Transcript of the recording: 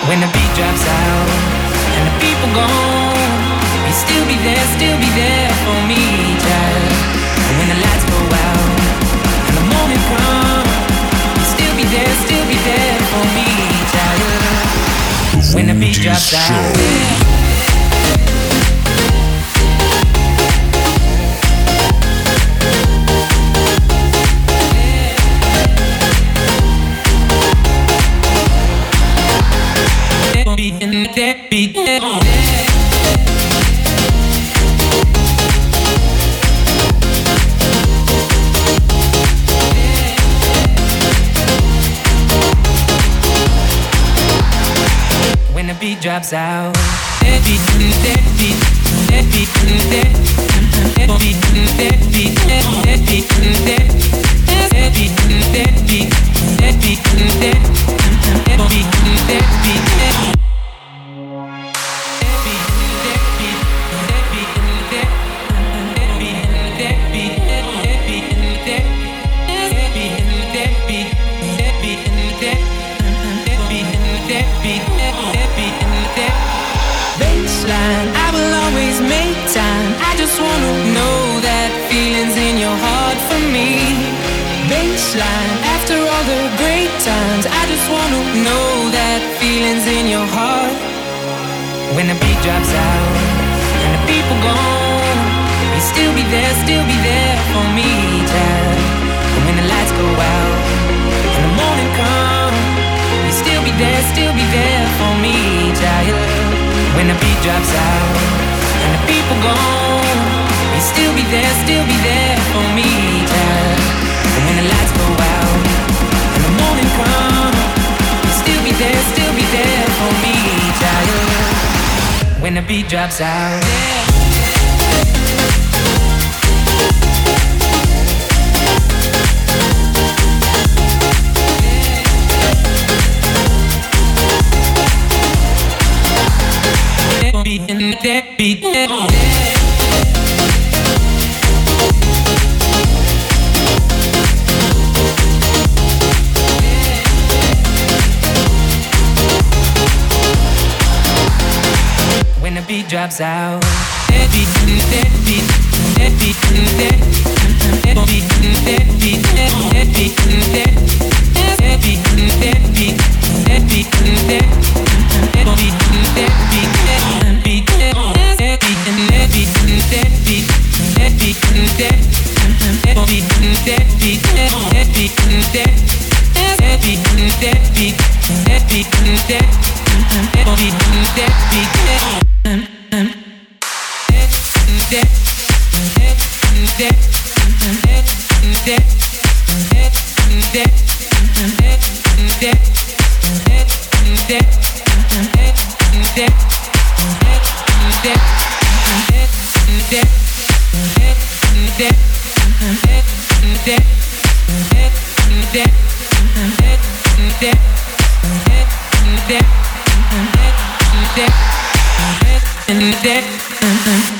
When the beat drops out and the people gone, you still be there for me, child. And when the lights go out and the morning comes, you still be there for me, child. When the beat drops out. When the beat drops out, that beat, that beat, that beat, that beat, that beat, that beat, that beat, that beat, that beat, that beat, that beat. Baseline, I will always make time. I just wanna know that feeling's in your heart for me. Baseline, after all the great times, I just wanna know that feeling's in your heart. When the beat drops out and the people gone, you still be there for me, child. And when the lights go out and the morning comes, you still be there for me, child. When the beat drops out and the people gone, you still be there for me, child. And when the lights go out and the morning comes, you still be there for me, child. When the beat drops out, that beat, when the beat drops out, that beat, that beat, that beat, that beat, that beat, that beat, that beat, that beat, that beat, that